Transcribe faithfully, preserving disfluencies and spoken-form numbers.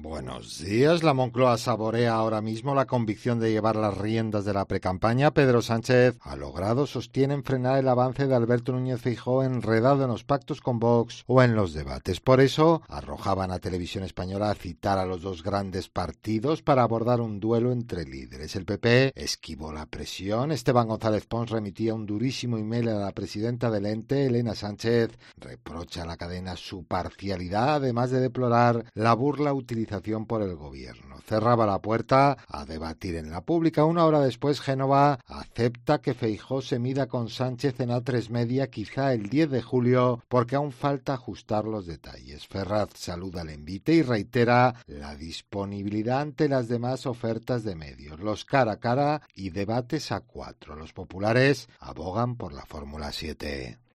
Buenos días. La Moncloa saborea ahora mismo la convicción de llevar las riendas de la precampaña. Pedro Sánchez ha logrado, sostienen, frenar el avance de Alberto Núñez Feijóo enredado en los pactos con Vox o en los debates. Por eso, arrojaban a Televisión Española a citar a los dos grandes partidos para abordar un duelo entre líderes. El P P esquivó la presión. Esteban González Pons remitía un durísimo email a la presidenta del ente, Elena Sánchez, reprocha a la cadena su parcialidad, además de deplorar la burla utilizada por el gobierno. Cerraba la puerta a debatir en la pública. Una hora después, Génova acepta que Feijóo se mida con Sánchez en A tres Media, quizá el diez de julio, porque aún falta ajustar los detalles. Ferraz saluda el envite y reitera la disponibilidad ante las demás ofertas de medios, los cara a cara y debates a cuatro. Los populares abogan por la Fórmula siete.